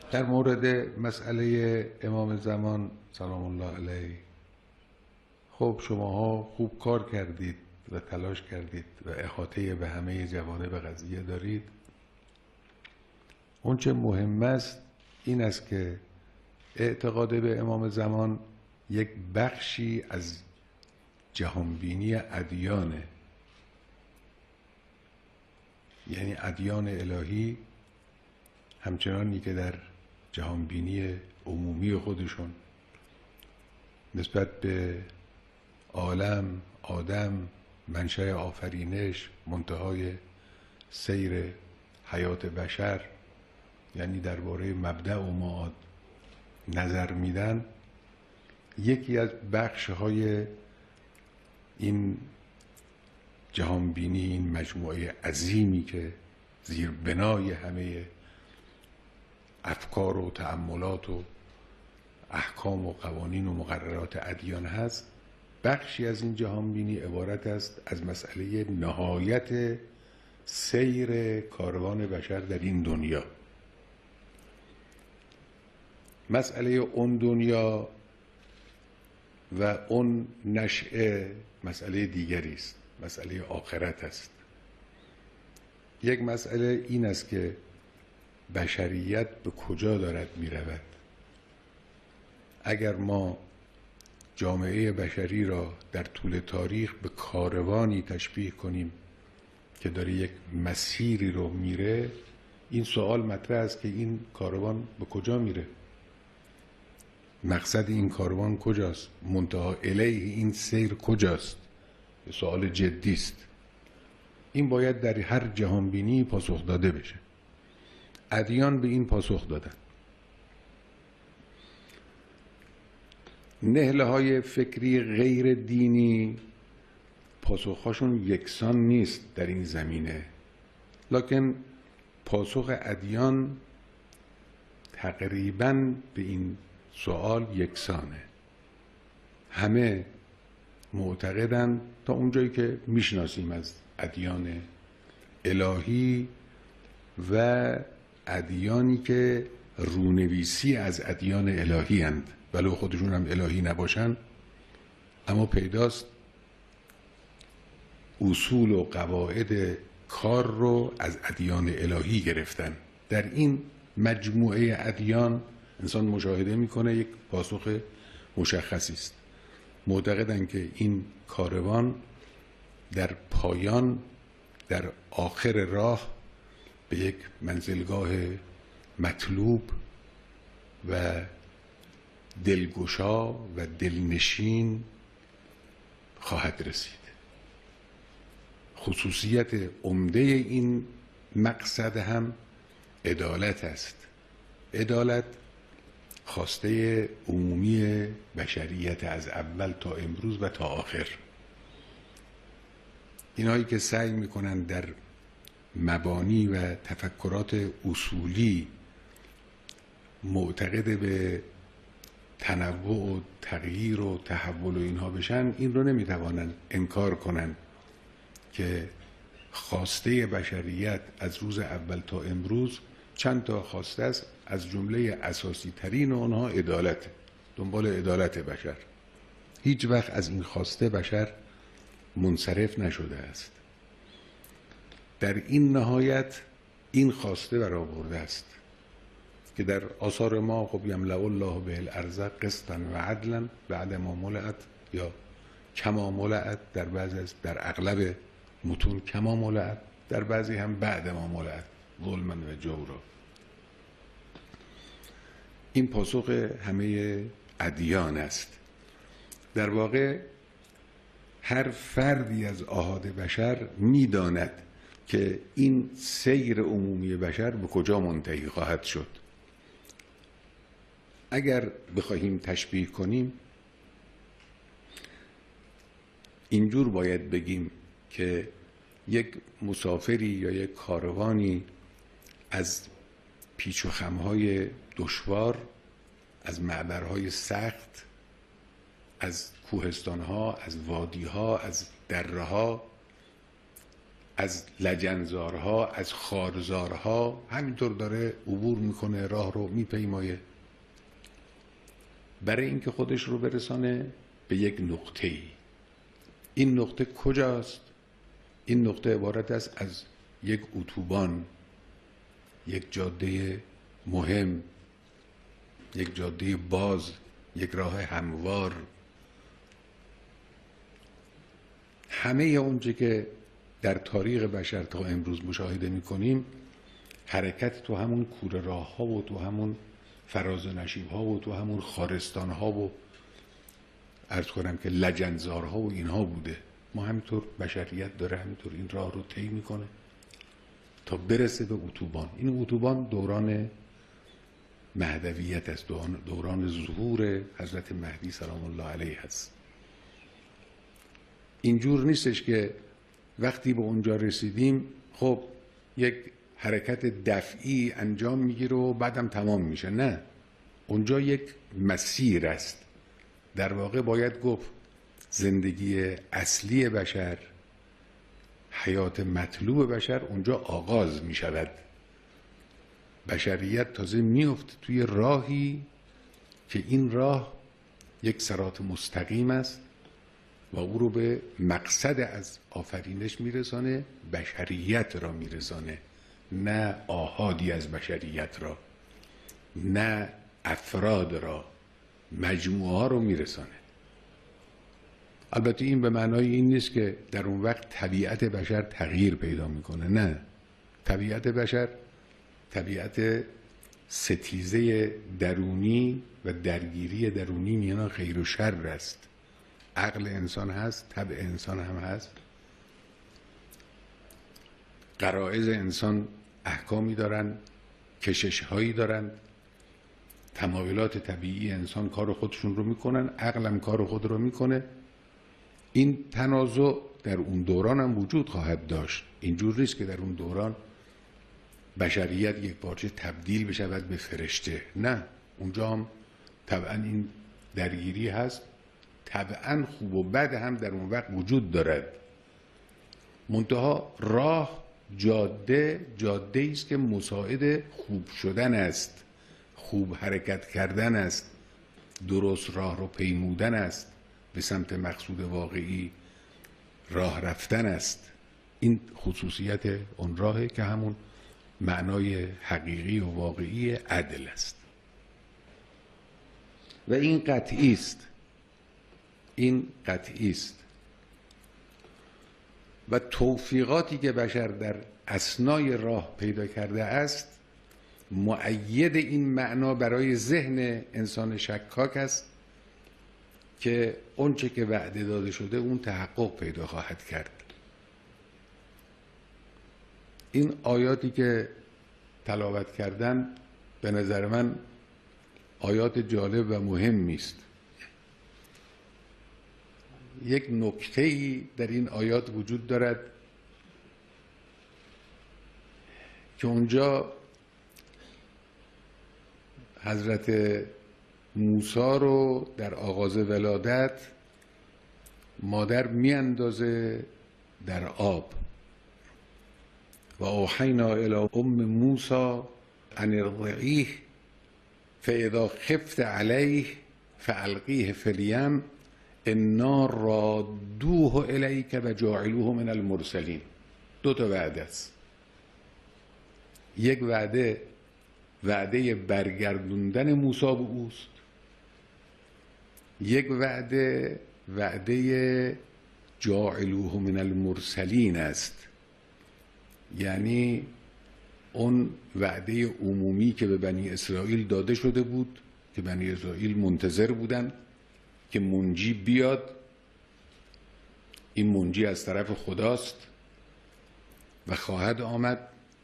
در مورد مسئله امام زمان سلام الله علیه، خب شماها خوب کار کردید و تلاش کردید و احاطه به همه جوانب قضیه دارید. اون چه مهم است این است که اعتقاد به امام زمان یک بخشی از جهانبینی ادیانه، یعنی ادیان الهی همچنانی که در جهانبینی عمومی خودشون نسبت به عالم، آدم، منشأ آفرینش، منتهای سیر حیات بشر، یعنی درباره مبدأ و معاد نظر میدن، یکی از بخش‌های این جهانبینی، این مجموعه عظیمی که زیر بنای همه افکار و تأملات و احکام و قوانین و مقررات ادیان هست، بخشی از این جهانبینی عبارت است از مسئله نهایت سیر کاروان بشر در این دنیا. مسئله اون دنیا و اون نشأه مسئله دیگری است، مسئله آخرت است. یک مسئله این است که بشریت به کجا دارد می رود. اگر ما جامعه بشری را در طول تاریخ به کاروانی تشبیه کنیم که داره یک مسیری رو میره، این سوال مطرح است که این کاروان به کجا میره؟ مقصد این کاروان کجاست؟ منتهی الیه این سیر کجاست؟ یه سوال جدی است. این باید در هر جهانبینی پاسخ داده بشه. ادیان به این پاسخ دادن. نهله‌های فکری غیر دینی پاسخهاشون یکسان نیست در این زمینه، لکن پاسخ ادیان تقریباً به این سوال یکسانه. همه معتقدند تا اونجایی که میشناسیم از ادیان الهی و ادیانی که رونویسی از ادیان الهی اند، ولو خودشون هم الهی نباشن، اما پیداست اصول و قواعد کار رو از ادیان الهی گرفتن. در این مجموعه ادیان انسان مشاهده میکنه یک پاسخ مشخصی است. معتقدند که این کاروان در پایان، در آخر راه به یک منزلگاه مطلوب و دلگشا و دلنشین خواهد رسید. خصوصیت عمده این مقصد هم عدالت است. عدالت خواسته عمومی بشریت از اول تا امروز و تا آخر. اینایی که سعی میکنن در مبانی و تفکرات اصولی معتقد به تنوع و تغییر و تحول و اینها بشن، این رو نمیتوانن انکار کنن که خواسته بشریت از روز اول تا امروز چند تا خواسته است، از جمله اساسی ترین اونها عدالت، دنبال عدالت بشر. هیچ وقت از این خواسته بشر منصرف نشده است. در این نهایت این خواسته برآورده است که در آثار ما خب یملأ الله به الارض قسطا و عدلا بعد ما ملئت، یا کما ملئت، در اغلب متون کما ملئت، در بعضی هم بعد ما ملئت، ظلما و جورا. این پاسخ همه ادیان است. در واقع هر فردی از احاد بشر میداند که این سیر عمومی بشر به کجا منتهی خواهد شد. اگر بخواهیم تشبیه کنیم، اینجور باید بگیم که یک مسافری یا یک کاروانی از پیچ و خمهای دشوار، از معبرهای سخت، از کوهستانها، از وادیها، از دره‌ها، از لجنزارها، از خارزارها، همینطور داره عبور میکنه، راه رو میپیمایه برای اینکه خودش رو برسانه به یک نقطه‌ای. این نقطه کجاست؟ این نقطه عبارت است از یک اتوبان، یک جاده مهم، یک جاده باز، یک راه هموار. همه اونچه که در تاریخ بشر تا امروز مشاهده میکنیم، حرکت تو همون کوره راه ها و تو همون فراز و نشیب ها و تو همون خارستان ها و عرض کنم که لجنزار ها و اینها بوده. ما همینطور بشریت داره همینطور این راه رو طی میکنه تا برسه به اتوبان. این اتوبان دوران مهدویت است، دوران ظهور حضرت مهدی سلام الله علیه هست. اینجور نیستش که وقتی به اونجا رسیدیم خب یک حرکت دفعی انجام میگیره و بعدم تمام میشه. نه، اونجا یک مسیر است. در واقع باید گفت زندگی اصلی بشر، حیات مطلوب بشر اونجا آغاز میشود. بشریت تازه میفته توی راهی که این راه یک صراط مستقیم است و او رو به مقصد از آفرینش میرسانه، بشریت را میرسانه، نه آحادی از بشریت را، نه افراد را، مجموعه ها رو میرسانه. البته این به معنای این نیست که در اون وقت طبیعت بشر تغییر پیدا میکنه. نه، طبیعت بشر طبیعت ستیزه درونی و درگیری درونی میان خیر و شر است. عقل انسان هست، طبع انسان هم هست، غرایز انسان احکامی دارن، کشش هایی دارن، تمایلات طبیعی انسان کار خودشون رو میکنن، عقل هم کار خود رو میکنه. این تنازع در اون دوران هم وجود خواهد داشت. اینجور نیست که در اون دوران بشریت یک پارچه تبدیل بشود به فرشته. نه، اونجا هم طبعا این درگیری هست، طبعا خوب و بد هم در اون وقت وجود دارد. منتها راه، جاده است که مساعد خوب شدن است، خوب حرکت کردن است، درست راه رو پیمودن است، به سمت مقصود واقعی راه رفتن است. این خصوصیت اون راهه که همون معنای حقیقی و واقعی عدل است و این قطعی است. این قطعی است و توفیقاتی که بشر در اثنای راه پیدا کرده است مؤید این معنا برای ذهن انسان شکاک است که اونچه که وعده داده شده اون تحقق پیدا خواهد کرد. این آیاتی که تلاوت کردن به نظر من آیات جالب و مهمی است. یک نکته‌ای در این آیات وجود دارد که اونجا حضرت موسی رو در آغاز ولادت مادر میاندازه در آب و اوحینا الی ام موسی ان ارضعیه فاذا خفت علیه فالقیه فی الیم انا رادوه الیک و جاعلوه من المرسلین. دو تا وعده است. یک وعده برگردوندن موسی به اوست، یک وعده جاعلوه من المرسلین است. یعنی اون وعده عمومی که به بنی اسرائیل داده شده بود که بنی اسرائیل منتظر بودن که منجی بیاد. این منجی از طرف خداست و خواهد آمد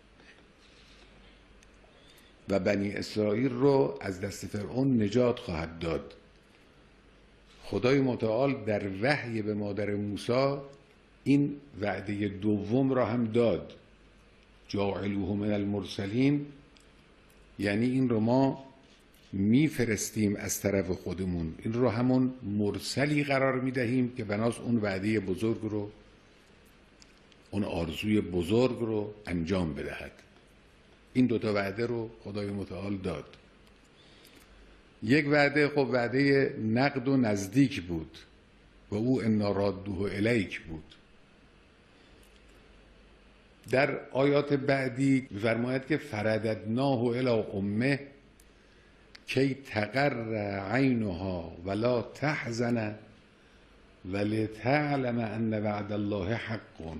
و بنی اسرائیل رو از دست فرعون نجات خواهد داد. خدای متعال در وحی به مادر موسی این وعده دوم را هم داد، جاعلوه من المرسلین، یعنی این رو ما میفرستیم از طرف خودمون، این رو همون مرسلی قرار میدهیم که بناس اون وعده بزرگ رو اون آرزوی بزرگ رو انجام بدهد. این دوتا وعده رو خدای متعال داد. یک وعده خب وعده نقد و نزدیک بود و او انا رادوه الیک بود. در آیات بعدی می‌فرماید که فرددناه الی امه کی تقر عینها ولا تحزن ولتعلم ان وعد الله حق.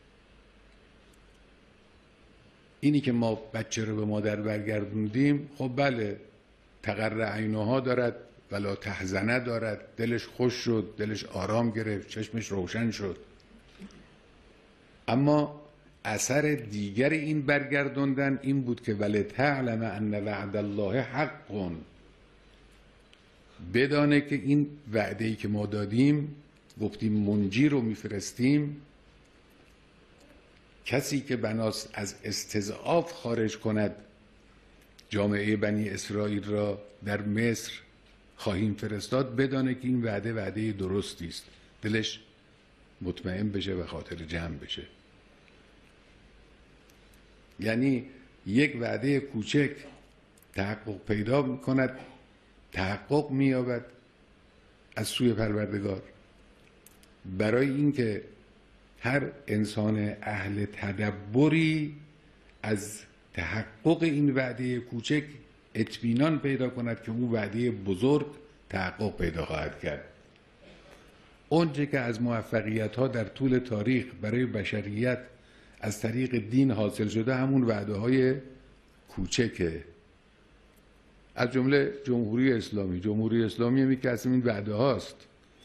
اینی که ما بچه رو به مادر برگردوندیم، خب بله تقر عینها دارد ولا تحزنه دارد، دلش خوش شد، دلش آرام گرفت، چشمش روشن شد، اما اثر دیگر این برگردوندن این بود که ولتعلم ان وعد الله حق، بدانه که این وعده‌ای که ما دادیم، گفتیم منجی رو میفرستیم، کسی که بناست از استضعاف خارج کند جامعه بنی اسرائیل را در مصر خواهیم فرستاد، بدانه که این وعده وعده درستی است، دلش مطمئن بشه و خاطر جمع بشه. یعنی یک وعده کوچک تحقق پیدا می‌کند، تحقق می‌یابد از سوی پروردگار. برای اینکه هر انسان اهل تدبری از تحقق این وعده کوچک اطمینان پیدا کند که اون وعده بزرگ تحقق پیدا خواهد کرد. اونچه که از موفقیت‌ها در طول تاریخ برای بشریت از طریق دین حاصل شده همون وعده‌های کوچکه، از جمله جمهوری اسلامی هم یکی از این وعده هاست.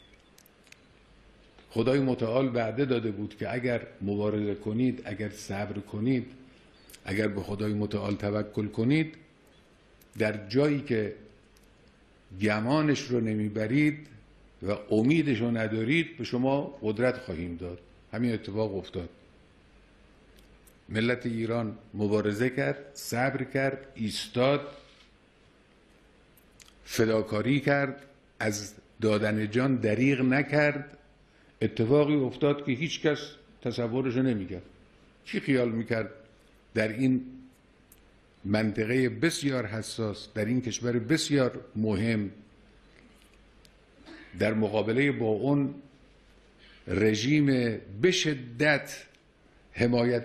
خدای متعال وعده داده بود که اگر مبارزه کنید، اگر صبر کنید، اگر به خدای متعال توکل کنید، در جایی که گمانش رو نمیبرید و امیدش رو ندارید به شما قدرت خواهیم داد. همین اتفاق افتاد. ملت ایران مبارزه کرد، صبر کرد، ایستاد، فداکاری کرد، از دادن جان دریغ نکرد. اتفاقی افتاد که هیچ کس تصورش رو نمیکرد. کی خیال میکرد در این منطقه بسیار حساس، در این کشور بسیار مهم، در مقابله با اون رژیم به شدت حمایت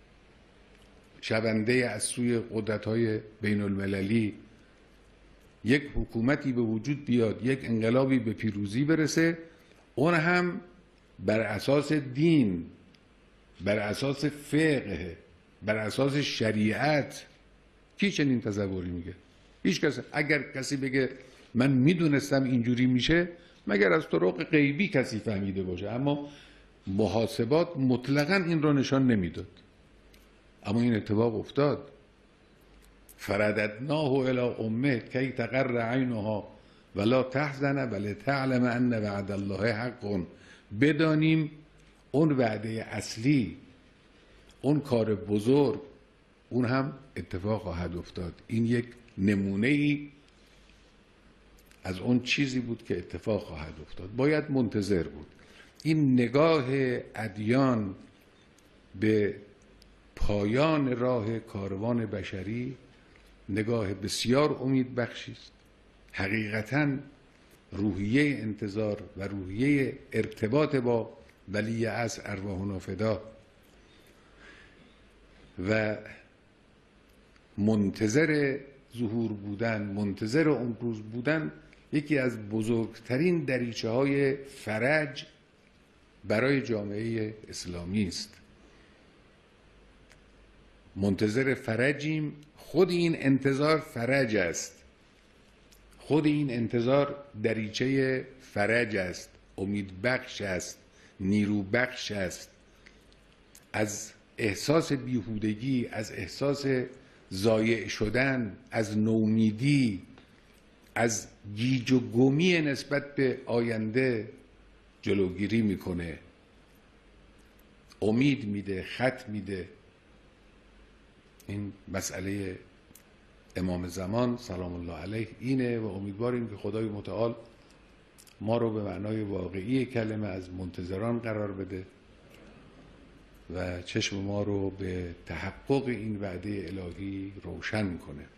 شونده از سوی قدرت‌های بین المللی، یک حکومتی به وجود بیاد، یک انقلابی به پیروزی برسه، اون هم بر اساس دین، بر اساس فقه، بر اساس شریعت. کی چنین تصوری میگه؟ هیچ کس. اگر کسی بگه من میدونستم اینجوری میشه، مگر از طرق غیبی کسی فهمیده باشه، اما محاسبات مطلقاً این رو نشان نمیداد. اما این اتفاق افتاد. فرددناه الی امه کی تقر عینها ولا تحزن ولتعلم ان وعد الله حق. بدانیم اون وعده اصلی، اون کار بزرگ، اون هم اتفاق خواهد افتاد. این یک نمونه ای از اون چیزی بود که اتفاق خواهد افتاد. باید منتظر بود. این نگاه ادیان به پایان راه کاروان بشری نگاه بسیار امیدبخشی است. حقیقتاً روحیه انتظار و روحیه ارتباط با ولی عصر ارواحنا فدا و منتظر ظهور بودن، منتظر اون روز بودن، یکی از بزرگترین دریچه های فرج برای جامعه اسلامی است. منتظر فرجیم. خود این انتظار فرج است، خود این انتظار دریچه فرج است، امیدبخش است، نیروبخش است. از احساس بیهودگی، از احساس ضایع شدن، از نومیدی، از گیج و گمی نسبت به آینده جلوگیری میکنه، امید میده، خط میده. این مسئله امام زمان سلام الله علیه اینه و امیدواریم که خدای متعال ما رو به معنای واقعی کلمه از منتظران قرار بده و چشم ما رو به تحقق این وعده الهی روشن کنه.